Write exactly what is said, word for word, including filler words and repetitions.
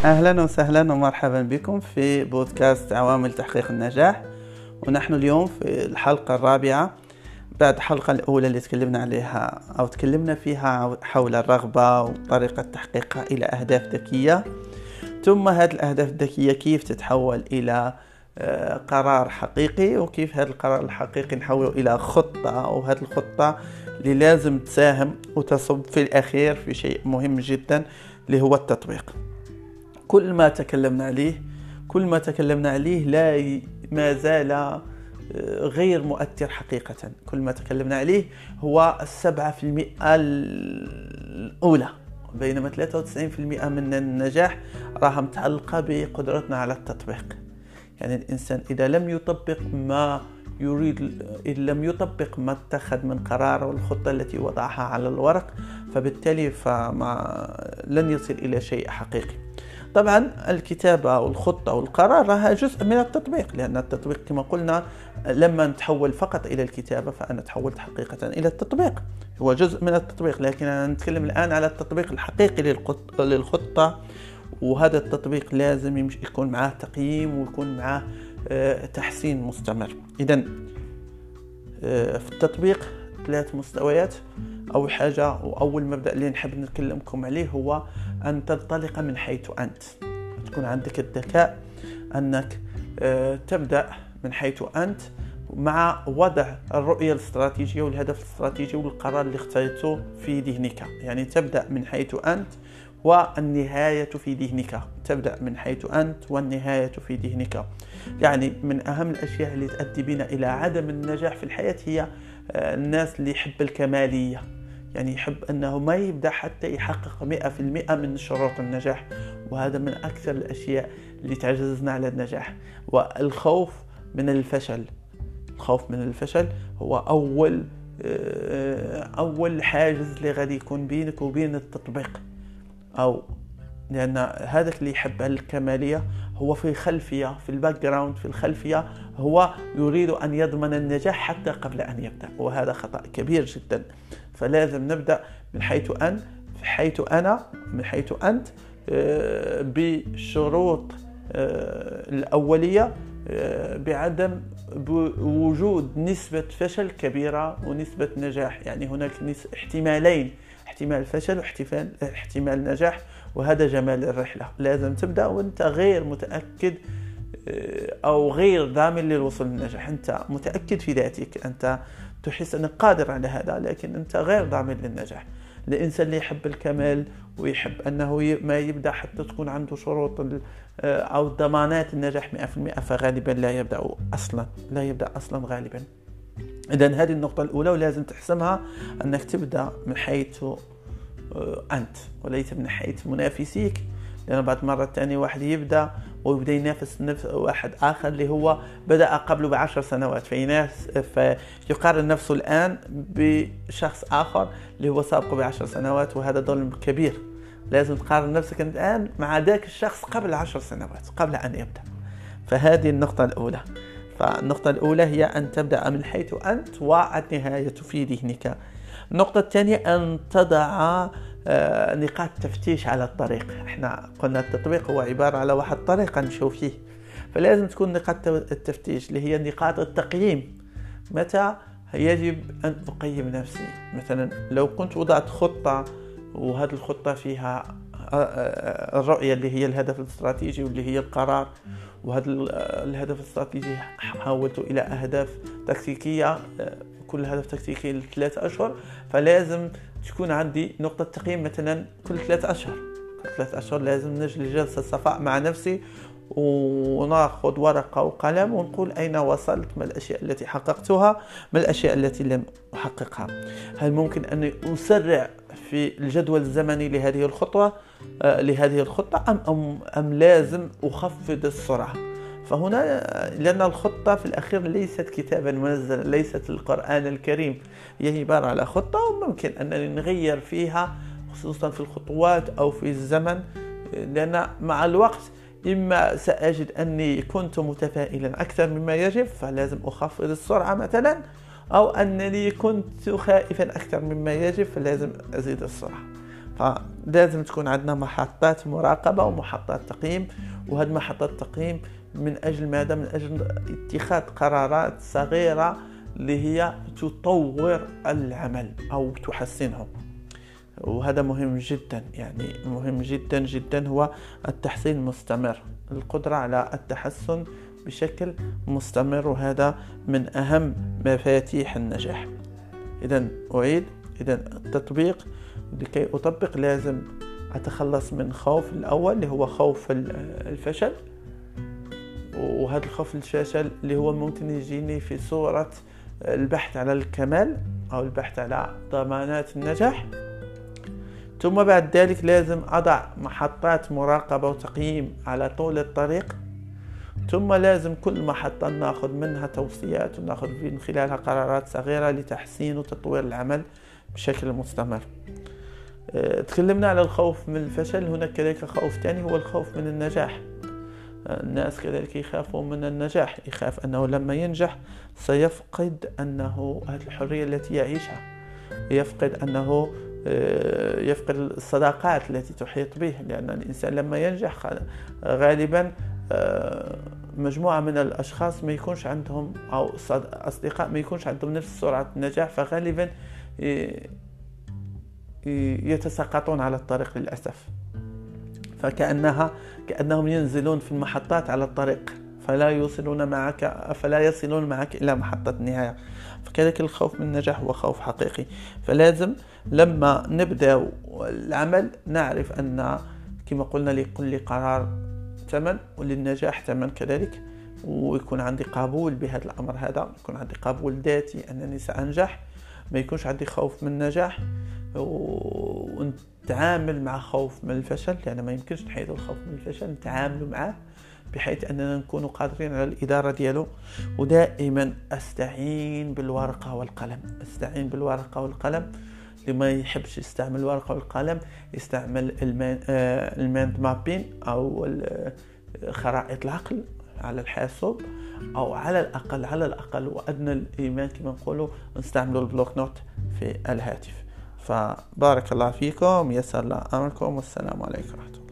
أهلا وسهلا ومرحبا بكم في بودكاست عوامل تحقيق النجاح. ونحن اليوم في الحلقة الرابعة بعد الحلقة الأولى اللي تكلمنا عليها أو تكلمنا فيها حول الرغبة وطريقة تحقيقها إلى أهداف ذكية، ثم هذه الأهداف الذكية كيف تتحول إلى قرار حقيقي، وكيف هذا القرار الحقيقي نحوله إلى خطة، وهذه الخطة اللي لازم تساهم وتصب في الأخير في شيء مهم جدا اللي هو التطبيق. كل ما تكلمنا عليه كل ما تكلمنا عليه لا ما زال غير مؤثر حقيقة. كل ما تكلمنا عليه هو السبعة في المئة الأولى، بينما ثلاثة وتسعين بالمئة من النجاح راها متعلقة بقدرتنا على التطبيق. يعني الإنسان إذا لم يطبق ما يريد، إذا لم يطبق ما اتخذ من قرار والخطة التي وضعها على الورق، فبالتالي فما لن يصل إلى شيء حقيقي. طبعا الكتابة والخطة والقرار لها جزء من التطبيق، لأن التطبيق كما قلنا لما نتحول فقط إلى الكتابة فأنا تحولت حقيقة إلى التطبيق، هو جزء من التطبيق. لكن أنا نتكلم الآن على التطبيق الحقيقي للخطة، وهذا التطبيق لازم يكون معاه تقييم ويكون معاه تحسين مستمر. إذن في التطبيق ثلاث مستويات. أول حاجة وأول مبدأ اللي نحب نتكلمكم عليه هو أن تنطلق من حيث أنت، تكون عندك الذكاء أنك تبدأ من حيث أنت مع وضع الرؤية الاستراتيجية والهدف الاستراتيجي والقرار اللي اخترته في ذهنك. يعني تبدأ من حيث أنت والنهاية في ذهنك، تبدأ من حيث أنت والنهاية في ذهنك. يعني من أهم الأشياء اللي تؤدي بنا إلى عدم النجاح في الحياة هي الناس اللي يحب الكمالية، يعني يحب أنه ما يبدأ حتى يحقق مئة في المئة من شروط النجاح، وهذا من أكثر الأشياء اللي تعجزنا على النجاح. والخوف من الفشل، الخوف من الفشل هو أول أول حاجز اللي غادي يكون بينك وبين التطبيق. أو لأن هذا اللي يحب الكمالية هو في خلفية، في الباك جراوند، في الخلفية هو يريد أن يضمن النجاح حتى قبل أن يبدأ، وهذا خطأ كبير جدا. فلازم نبدأ من حيث أن في حيث أنا من حيث أنت بشروط الأولية، بعدم وجود نسبة فشل كبيرة ونسبة نجاح. يعني هناك احتمالين، احتمال فشل واحتمال احتمال نجاح، وهذا جمال الرحلة. لازم تبدأ وانت غير متأكد أو غير ضامن للوصول للنجاح. أنت متأكد في ذاتك، أنت تحس أنك قادر على هذا، لكن أنت غير ضامن للنجاح. الإنسان اللي يحب الكمال ويحب أنه ما يبدأ حتى تكون عنده شروط أو ضمانات النجاح مئة في المئة، فغالبا لا يبدأ أصلا لا يبدأ أصلا غالبا. إذن هذه النقطة الأولى، ولازم تحسمها أنك تبدأ من حيث أنت وليس من حيث منافسيك. لأن بعد مرة تانية واحد يبدأ ويبدأ ينافس نفس واحد آخر اللي هو بدأ قبله بعشر سنوات، فيناس فيقارن نفسه الآن بشخص آخر اللي هو سابقه بعشر سنوات، وهذا ظلم كبير. لازم تقارن نفسك الآن مع ذاك الشخص قبل عشر سنوات قبل أن يبدأ. فهذه النقطة الأولى. فالنقطة الأولى هي أن تبدأ من حيث أنت والنهاية في ذهنك. النقطة الثانية أن تضع نقاط تفتيش على الطريق. احنا قلنا التطبيق هو عبارة على واحد طريقة نشوف فيه، فلازم تكون نقاط التفتيش اللي هي نقاط التقييم. متى يجب أن أقيم نفسي؟ مثلا لو كنت وضعت خطة وهذه الخطة فيها الرؤية اللي هي الهدف الاستراتيجي واللي هي القرار، وهذا الهدف الاستراتيجي حولته إلى أهداف تكتيكية، كل هدف تكتيكي لثلاث أشهر، فلازم تكون عندي نقطة تقييم مثلا كل ثلاث أشهر. كل ثلاث أشهر لازم نجلس جلسة صفاء مع نفسي ونأخذ ورقة وقلم ونقول أين وصلت، ما الأشياء التي حققتها، ما الأشياء التي لم أحققها. هل ممكن أن أسرع في الجدول الزمني لهذه الخطوة آه لهذه الخطة أم, أم, أم لازم أخفض السرعة؟ فهنا لأن الخطة في الأخير ليست كتابا منزلا، ليست القرآن الكريم، هي عبارة على خطة وممكن أن نغير فيها خصوصا في الخطوات أو في الزمن. لأن مع الوقت إما سأجد أني كنت متفائلا أكثر مما يجب فلازم أخفض السرعة مثلا، أو أنني كنت خائفا أكثر مما يجب فلازم أزيد السرعة. فلازم تكون عندنا محطات مراقبة ومحطات تقييم، وهذه محطات التقييم من أجل ماذا؟ من أجل اتخاذ قرارات صغيرة اللي هي تطور العمل أو تحسنه. وهذا مهم جدا، يعني مهم جدا جدا هو التحسين المستمر، القدرة على التحسن بشكل مستمر، وهذا من أهم مفاتيح النجاح. إذن أعيد، إذن التطبيق، لكي أطبق لازم أتخلص من خوف الأول اللي هو خوف الفشل، وهذا الخوف الفشل اللي هو ممكن يجيني في صورة البحث على الكمال أو البحث على ضمانات النجاح. ثم بعد ذلك لازم أضع محطات مراقبة وتقييم على طول الطريق، ثم لازم كل محطة نأخذ منها توصيات ونأخذ من خلالها قرارات صغيرة لتحسين وتطوير العمل بشكل مستمر. تكلمنا على الخوف من الفشل، هناك كذلك خوف ثاني هو الخوف من النجاح. الناس كذلك يخافوا من النجاح، يخاف أنه لما ينجح سيفقد أنه هذه الحرية التي يعيشها، يفقد أنه يفقد الصداقات التي تحيط به، لأن الإنسان لما ينجح غالبا مجموعة من الأشخاص ما يكونش عندهم أو أصدقاء ما يكونش عندهم نفس سرعة النجاح، فغالبا يتساقطون على الطريق للأسف، فكأنها كأنهم ينزلون في المحطات على الطريق فلا يوصلون معك فلا يصلون معك إلى محطة النهاية. فكذلك الخوف من النجاح هو خوف حقيقي. فلازم لما نبدأ العمل نعرف أن كما قلنا لكل قرار ثمن وللنجاح ثمن كذلك، ويكون عندي قبول بهذا الأمر، هذا يكون عندي قبول ذاتي أنني سأنجح، ما يكونش عندي خوف من النجاح، ونتعامل مع خوف من الفشل، لأن يعني ما يمكنش نحيد الخوف من الفشل، نتعامل معه بحيث أننا نكون قادرين على الإدارة دياله. ودائما أستعين بالورقة والقلم، أستعين بالورقة والقلم. لما يحبش يستعمل الورقة والقلم يستعمل المايند مابين أو خرائط العقل على الحاسوب، أو على الأقل على الأقل وأدنى الإيمان كما نقولوا نستعمل البلوك نوت في الهاتف. فبارك الله فيكم، يسر الله أمركم، والسلام عليكم ورحمة الله.